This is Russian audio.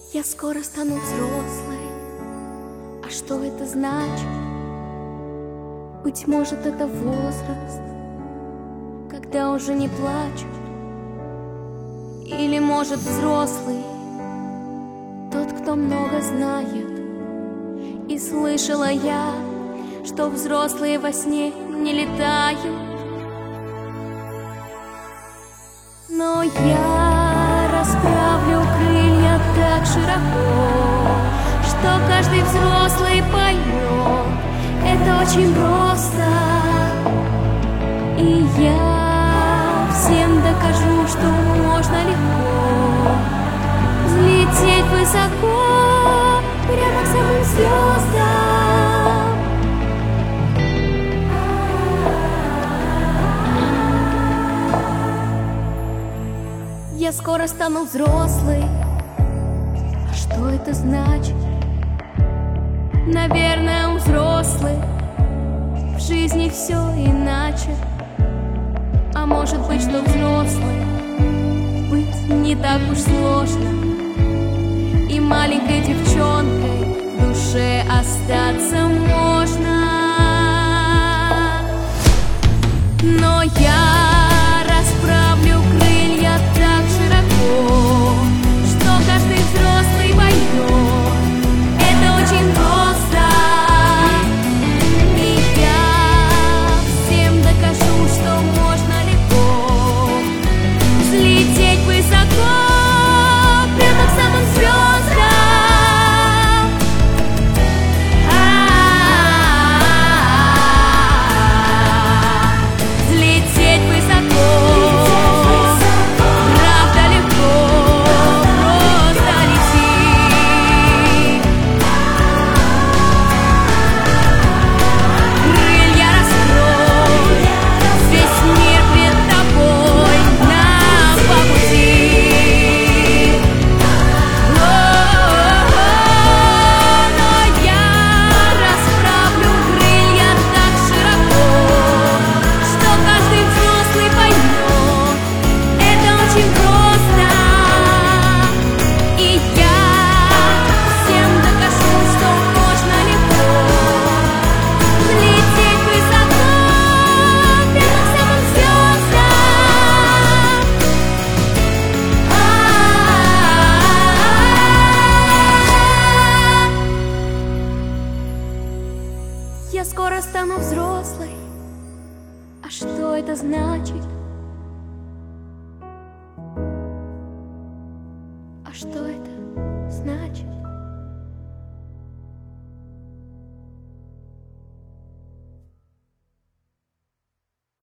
Я скоро стану взрослой. А что это значит? Быть может, это возраст, когда уже не плачут. Или, может, взрослый тот, кто много знает. И слышала я, что взрослые во сне не летают. Но я расправлю крылья так широко, что каждый взрослый поймет. Это очень просто. И я всем докажу, что можно легко взлететь высоко, прямо к самым звездам. Я скоро стану взрослой. А что это значит? Наверное, у взрослых в жизни все иначе. А может быть, что взрослым быть не так уж сложно, и маленькой девчонкой в душе остаться можно. Но я расправлю крылья так широко, что каждый взрослый поймет. Это очень просто. И я всем докажу, что можно легко взлететь высоко, прямо к самым звездам. Взлететь высоко, правда легко, просто лети. Крылья раскрой, весь мир пред тобой, нам по пути. Но я расправлю крылья так широко, что каждый взрослый поймет. Это очень просто. И я всем докажу, что можно легко взлететь высоко, прямо к самым звездам. Я скоро стану взрослой. А что это значит? А что это значит?